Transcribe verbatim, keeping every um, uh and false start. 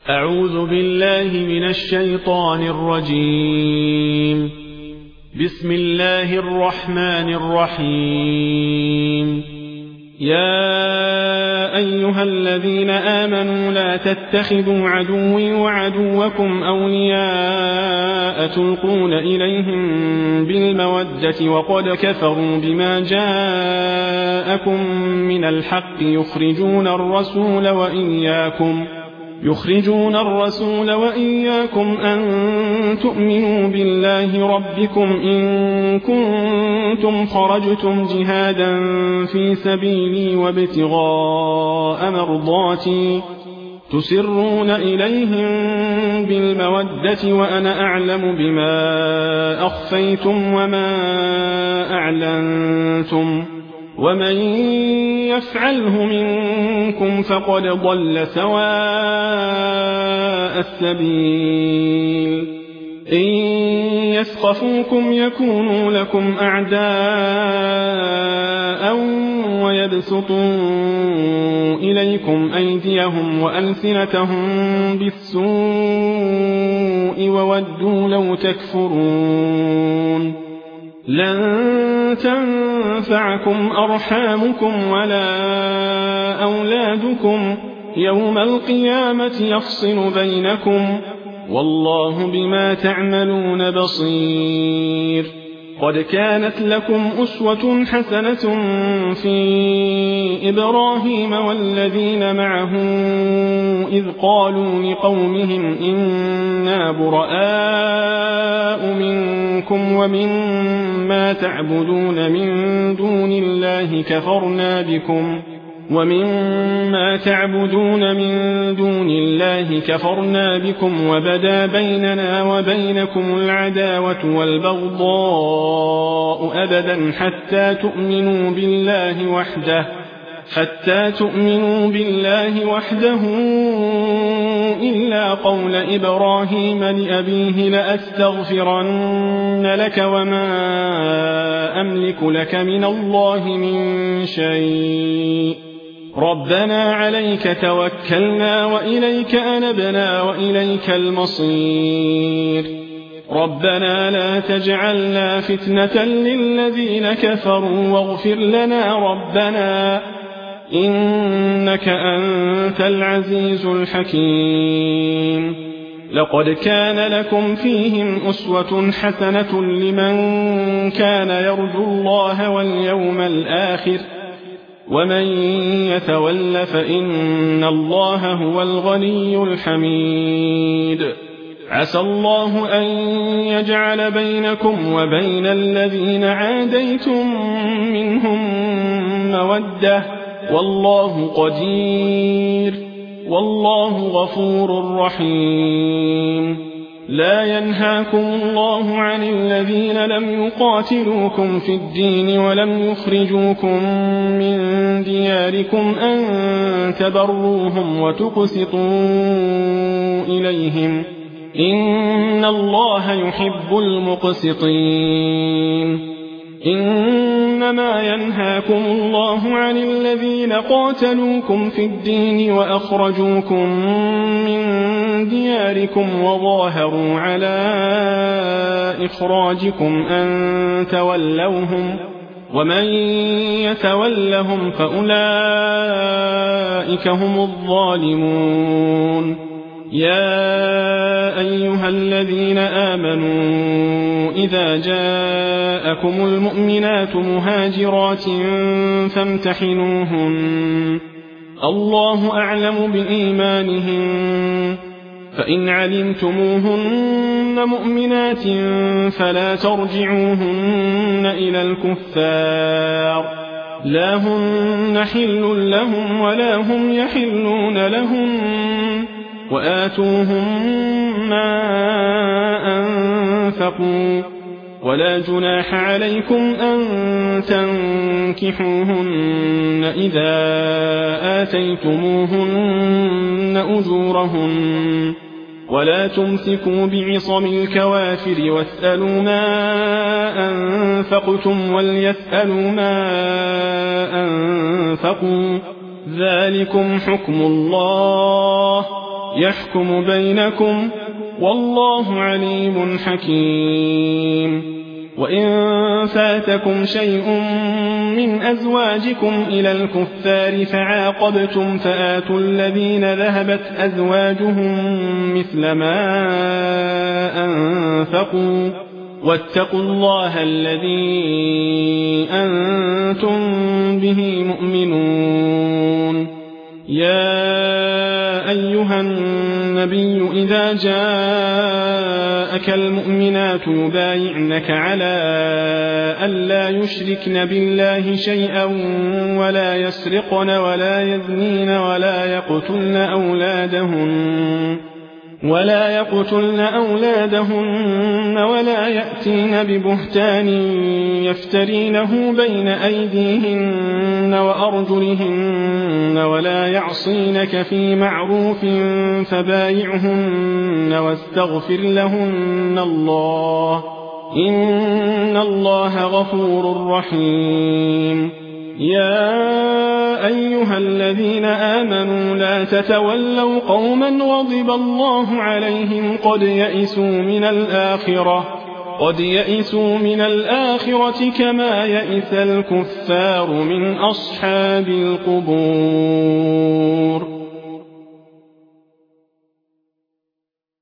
أعوذ بالله من الشيطان الرجيم. بسم الله الرحمن الرحيم. يا أيها الذين آمنوا لا تتخذوا عدوي وعدوكم أولياء تلقون إليهم بالمودة وقد كفروا بما جاءكم من الحق يخرجون الرسول وإياكم يخرجون الرسول وإياكم أن تؤمنوا بالله ربكم إن كنتم خرجتم جهادا في سبيلي وابتغاء مرضاتي تسرون إليهم بالمودة وأنا أعلم بما أخفيتم وما أعلنتم ومن يفعله منكم فقد ضل سواء السبيل. إن يثقفوكم يكونوا لكم أعداء ويبسطوا إليكم أيديهم وألسنتهم بالسوء وودوا لو تكفرون. لن تنفعكم أرحامكم ولا أولادكم يوم القيامة يفصل بينكم والله بما تعملون بصير. قد كانت لكم أسوة حسنة في إبراهيم والذين معه إذ قالوا لقومهم إنا براء منكم ومما تعبدون من دون الله كفرنا بكم ومما تعبدون من دون الله كفرنا بكم وبدا بيننا وبينكم العداوة والبغضاء أبدا حتى تؤمنوا بالله وحده حتى تؤمنوا بالله وحده إلا قول إبراهيم لأبيه لأستغفرن لك وما أملك لك من الله من شيء ربنا عليك توكلنا وإليك أنبنا وإليك المصير. ربنا لا تجعلنا فتنة للذين كفروا واغفر لنا ربنا إنك أنت العزيز الحكيم. لقد كان لكم فيهم أسوة حسنة لمن كان يرجو الله واليوم الآخر ومن يتول فإن الله هو الغني الحميد. عسى الله أن يجعل بينكم وبين الذين عاديتم منهم مودة والله قدير والله غفور رحيم. لا ينهاكم الله عن الذين لم يقاتلوكم في الدين ولم يخرجوكم من دياركم أن تبروهم وتقسطوا إليهم إن الله يحب المقسطين. إنما ينهاكم الله عن الذين قاتلوكم في الدين وأخرجوكم من دياركم وظاهروا على إخراجكم أن تولوهم ومن يتولهم فأولئك هم الظالمون. يا أيها الذين آمنوا إذا جاءكم المؤمنات مهاجرات فامتحنوهن الله أعلم بإيمانهن فإن علمتموهن مؤمنات فلا ترجعوهن إلى الكفار لا هن حل لهم ولا هم يحلون لهم وآتوهم ما أنفقوا ولا جناح عليكم أن تنكحوهن إذا آتيتموهن أجورهن ولا تمسكوا بعصم الكوافر واسألوا ما أنفقتم وليسألوا ما أنفقوا ذلكم حكم الله يحكم بينكم والله عليم حكيم. وإن فاتكم شيء من أزواجكم إلى الكفار فعاقبتم فآتوا الذين ذهبت أزواجهم مثل ما أنفقوا واتقوا الله الذي أنتم به مؤمنون. يا أيها النبي إذا جاءك المؤمنات يبايعنك على ألا يشركن بالله شيئا ولا يسرقن ولا يزنين ولا يقتلن أولادهن ولا يقتلن أولادهن ولا يأتين ببهتان يفترينه بين أيديهن وأرجلهن ولا يعصينك في معروف فبايعهن واستغفر لهن الله إن الله غفور رحيم. يا أيها الذين آمنوا لا تتولوا قوما غضب الله عليهم قد يئسوا من الآخرة قد يئسوا من الآخرة كما يئس الكفار من أصحاب القبور.